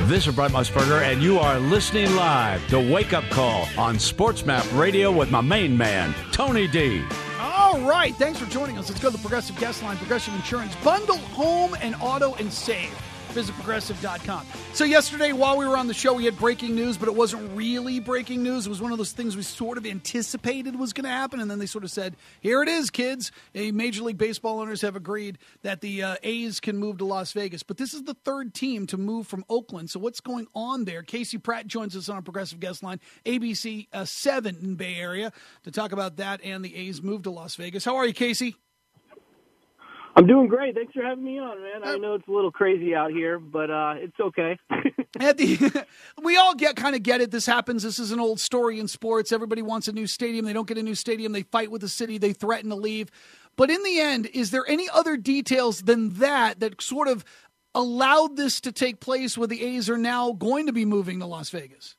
This is Brett Musburger, and you are listening live to Wake Up Call on SportsMap Radio with my main man, Tony D. All right, thanks for joining us. Let's go to the Progressive Guest Line. Progressive Insurance. Bundle home and auto and save. Visit Progressive.com. So yesterday, while we were on the show, we had breaking news, but it wasn't really breaking news. It was one of those things we sort of anticipated was going to happen, and then they sort of said, here it is, kids. Major League Baseball owners have agreed that the A's can move to Las Vegas. But this is the third team to move from Oakland. So what's going on there? Casey Pratt joins us on a Progressive Guest Line, ABC 7 in Bay Area, to talk about that and the A's move to Las Vegas. How are you, Casey? I'm doing great. Thanks for having me on, man. I know it's a little crazy out here, but it's okay. We all get it. This happens. This is an old story in sports. Everybody wants a new stadium. They don't get a new stadium. They fight with the city. They threaten to leave. But in the end, is there any other details than that sort of allowed this to take place where the A's are now going to be moving to Las Vegas?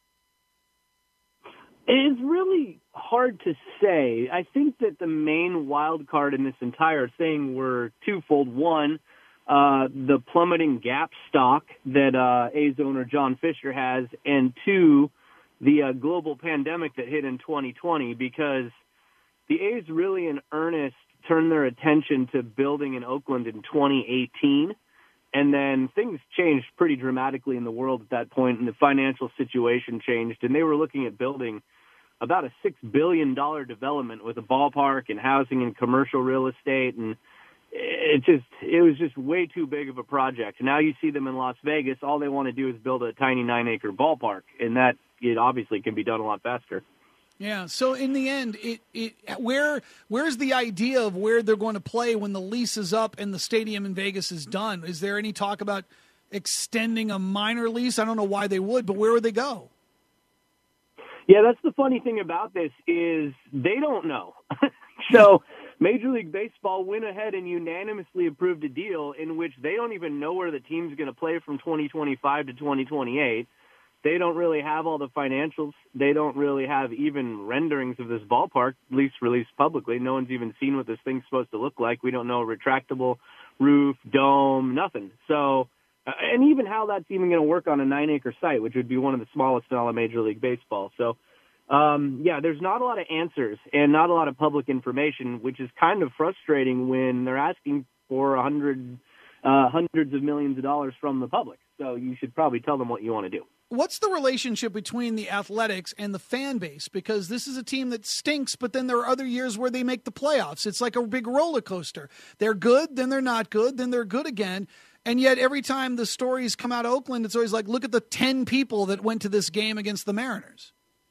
It's really hard to say. I think that the main wild card in this entire thing were twofold. One, the plummeting Gap stock that A's owner John Fisher has, and two, the global pandemic that hit in 2020, because the A's really in earnest turned their attention to building in Oakland in 2018. And then things changed pretty dramatically in the world at that point, and the financial situation changed, and they were looking at building about a $6 billion development with a ballpark and housing and commercial real estate, and it was just way too big of a project. Now you see them in Las Vegas. All they want to do is build a tiny 9-acre ballpark, and that it obviously can be done a lot faster. Yeah. So in the end, where's the idea of where they're going to play when the lease is up and the stadium in Vegas is done? Is there any talk about extending a minor lease? I don't know why they would, but where would they go? Yeah, that's the funny thing about this is they don't know. So Major League Baseball went ahead and unanimously approved a deal in which they don't even know where the team's going to play from 2025 to 2028. They don't really have all the financials. They don't really have even renderings of this ballpark, at least released publicly. No one's even seen what this thing's supposed to look like. We don't know retractable roof, dome, nothing. So, and even how that's even going to work on a 9-acre site, which would be one of the smallest in all of Major League Baseball. So, there's not a lot of answers and not a lot of public information, which is kind of frustrating when they're asking for hundreds of millions of dollars from the public. So you should probably tell them what you want to do. What's the relationship between the Athletics and the fan base? Because this is a team that stinks, but then there are other years where they make the playoffs. It's like a big roller coaster. They're good, then they're not good, then they're good again. And yet every time the stories come out of Oakland, it's always like, look at the 10 people that went to this game against the Mariners.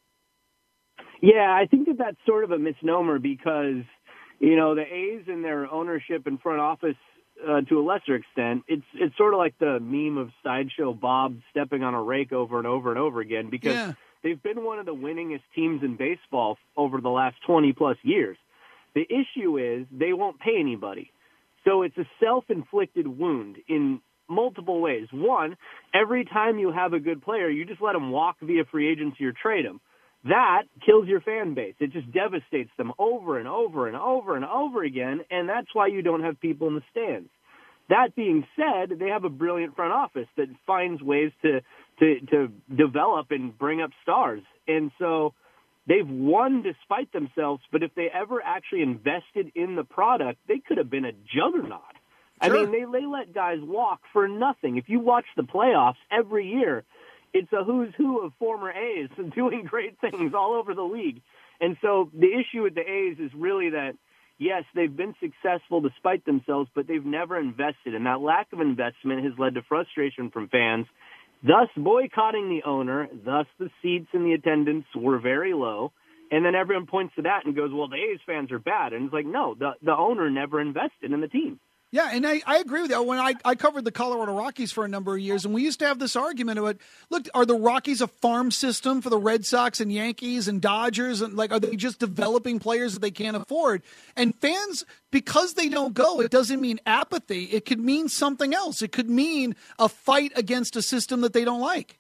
Yeah, I think that's sort of a misnomer because, the A's and their ownership and front office, to a lesser extent, it's sort of like the meme of Sideshow Bob stepping on a rake over and over and over again because they've been one of the winningest teams in baseball over the last 20-plus years. The issue is they won't pay anybody. So it's a self-inflicted wound in multiple ways. One, every time you have a good player, you just let them walk via free agency or trade them. That kills your fan base. It just devastates them over and over and over and over again, and that's why you don't have people in the stands. That being said, they have a brilliant front office that finds ways to develop and bring up stars. And so they've won despite themselves, but if they ever actually invested in the product, they could have been a juggernaut. Sure. I mean, they let guys walk for nothing. If you watch the playoffs every year, it's a who's who of former A's doing great things all over the league. And so the issue with the A's is really that, yes, they've been successful despite themselves, but they've never invested. And that lack of investment has led to frustration from fans, thus boycotting the owner, thus the seats and the attendance were very low. And then everyone points to that and goes, well, the A's fans are bad. And it's like, no, the owner never invested in the team. Yeah, and I agree with you. When I covered the Colorado Rockies for a number of years, and we used to have this argument about, look, are the Rockies a farm system for the Red Sox and Yankees and Dodgers? And are they just developing players that they can't afford? And fans, because they don't go, it doesn't mean apathy. It could mean something else. It could mean a fight against a system that they don't like.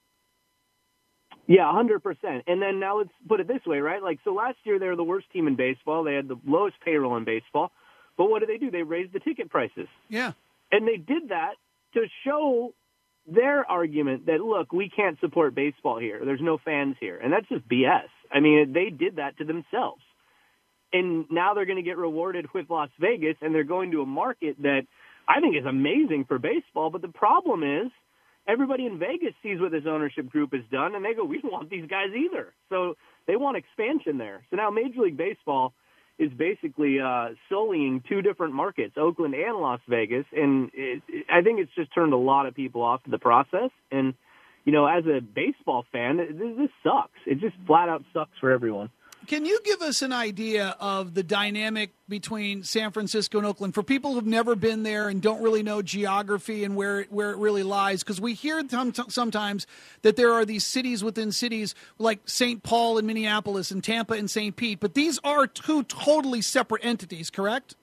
Yeah, 100%. And then now let's put it this way, right? Like, so last year they were the worst team in baseball. They had the lowest payroll in baseball. But what did? They raised the ticket prices. Yeah. And they did that to show their argument that, look, we can't support baseball here. There's no fans here. And that's just BS. I mean, they did that to themselves. And now they're going to get rewarded with Las Vegas, and they're going to a market that I think is amazing for baseball. But the problem is everybody in Vegas sees what this ownership group has done, and they go, we don't want these guys either. So they want expansion there. So now Major League Baseball is basically sullying two different markets, Oakland and Las Vegas. And I think it's just turned a lot of people off to the process. And, you know, as a baseball fan, this sucks. It just flat out sucks for everyone. Can you give us an idea of the dynamic between San Francisco and Oakland for people who've never been there and don't really know geography and where it really lies? Because we hear sometimes that there are these cities within cities like St. Paul and Minneapolis and Tampa and St. Pete, but these are two totally separate entities, correct?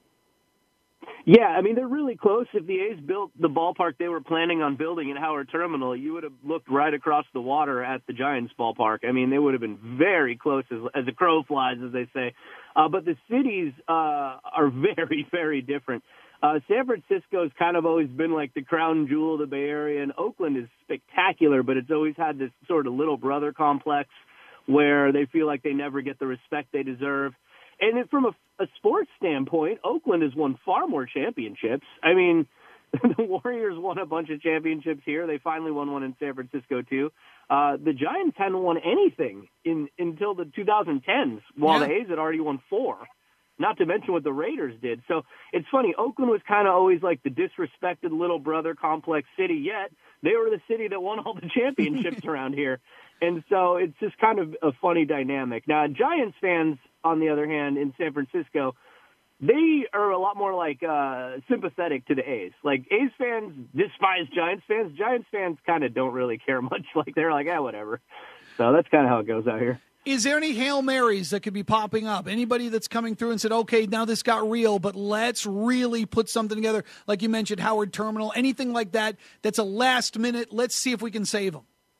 Yeah, I mean, they're really close. If the A's built the ballpark they were planning on building at Howard Terminal, you would have looked right across the water at the Giants ballpark. I mean, they would have been very close as a crow flies, as they say. But the cities are very, very different. San Francisco's kind of always been like the crown jewel of the Bay Area, and Oakland is spectacular, but it's always had this sort of little brother complex where they feel like they never get the respect they deserve. And from a sports standpoint, Oakland has won far more championships. I mean, the Warriors won a bunch of championships here. They finally won one in San Francisco, too. The Giants hadn't won anything until the 2010s, while the A's had already won 4, not to mention what the Raiders did. So it's funny. Oakland was kind of always like the disrespected little brother complex city, yet they were the city that won all the championships around here. And so it's just kind of a funny dynamic. Now, Giants fans, on the other hand, in San Francisco, they are a lot more like sympathetic to the A's. Like, A's fans despise Giants fans. Giants fans kind of don't really care much. Like, they're like, whatever. So that's kind of how it goes out here. Is there any Hail Marys that could be popping up? Anybody that's coming through and said, okay, now this got real, but let's really put something together, like you mentioned, Howard Terminal, anything like that that's a last minute, let's see if we can save them?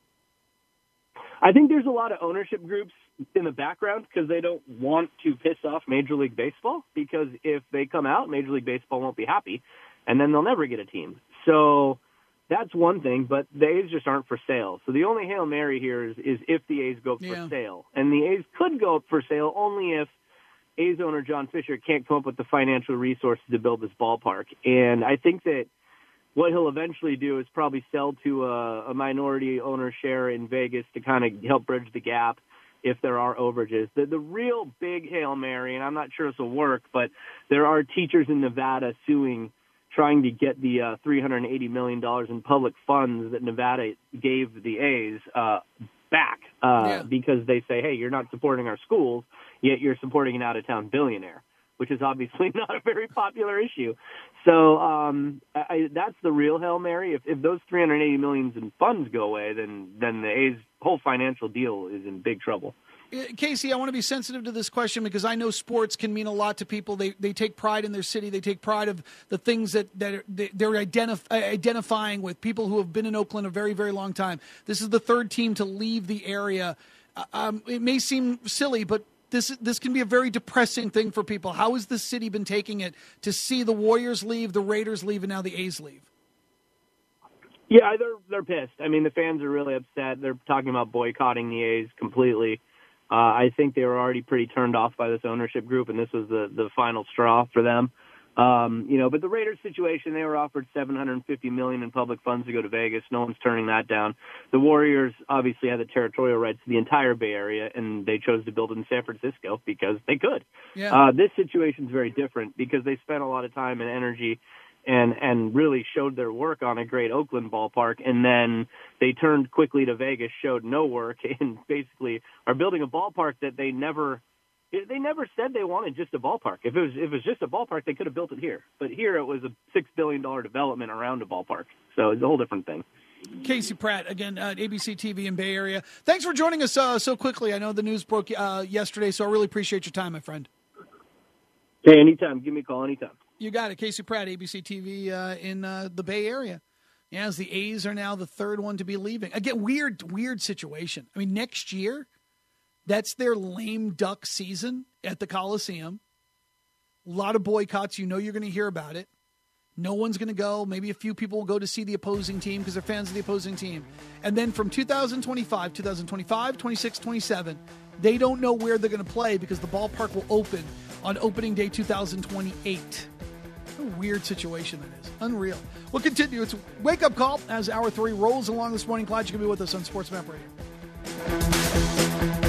I think there's a lot of ownership groups in the background because they don't want to piss off Major League Baseball, because if they come out, Major League Baseball won't be happy, and then they'll never get a team. So that's one thing, but the A's just aren't for sale. So the only Hail Mary here is if the A's go up for sale. And the A's could go up for sale only if A's owner John Fisher can't come up with the financial resources to build this ballpark. And I think that what he'll eventually do is probably sell to a minority owner share in Vegas to kind of help bridge the gap if there are overages. The real big Hail Mary, and I'm not sure this will work, but there are teachers in Nevada trying to get the $380 million in public funds that Nevada gave the A's back because they say, hey, you're not supporting our schools, yet you're supporting an out-of-town billionaire, which is obviously not a very popular issue. So that's the real Hail Mary. If those $380 million in funds go away, then the A's whole financial deal is in big trouble. Casey, I want to be sensitive to this question because I know sports can mean a lot to people. They take pride in their city. They take pride of the things that they're identifying with, people who have been in Oakland a very, very long time. This is the third team to leave the area. It may seem silly, but this can be a very depressing thing for people. How has the city been taking it to see the Warriors leave, the Raiders leave, and now the A's leave? Yeah, they're pissed. I mean, the fans are really upset. They're talking about boycotting the A's completely. I think they were already pretty turned off by this ownership group, and this was the final straw for them. But the Raiders situation, they were offered $750 million in public funds to go to Vegas. No one's turning that down. The Warriors obviously had the territorial rights to the entire Bay Area, and they chose to build in San Francisco because they could. Yeah. This situation is very different because they spent a lot of time and energy and really showed their work on a great Oakland ballpark, and then they turned quickly to Vegas, showed no work, and basically are building a ballpark that they never said they wanted just a ballpark. If it was just a ballpark, they could have built it here. But here it was a $6 billion development around a ballpark. So it's a whole different thing. Casey Pratt, again, at ABC TV in Bay Area. Thanks for joining us so quickly. I know the news broke yesterday, so I really appreciate your time, my friend. Hey, anytime. Give me a call anytime. You got it. Casey Pratt, ABC TV in the Bay Area. Yeah, as the A's are now the third one to be leaving. Again, weird situation. I mean, next year, that's their lame duck season at the Coliseum. A lot of boycotts. You know you're going to hear about it. No one's going to go. Maybe a few people will go to see the opposing team because they're fans of the opposing team. And then from 2025, 26, 27, they don't know where they're going to play because the ballpark will open on opening day 2028. What a weird situation that is. Unreal. We'll continue. It's Wake Up Call as Hour 3 rolls along this morning. Glad you can be with us on Sports Map Radio.